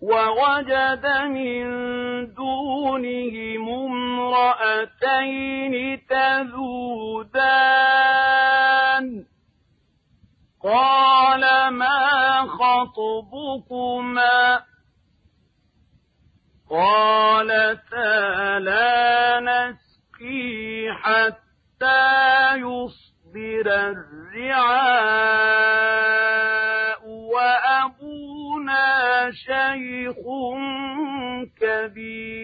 ووجد من دونهم امرأتين تذودان قال ما خطبكما قالتا لا نسقي حتى يصدر الرعاء وأبونا شيخ كبير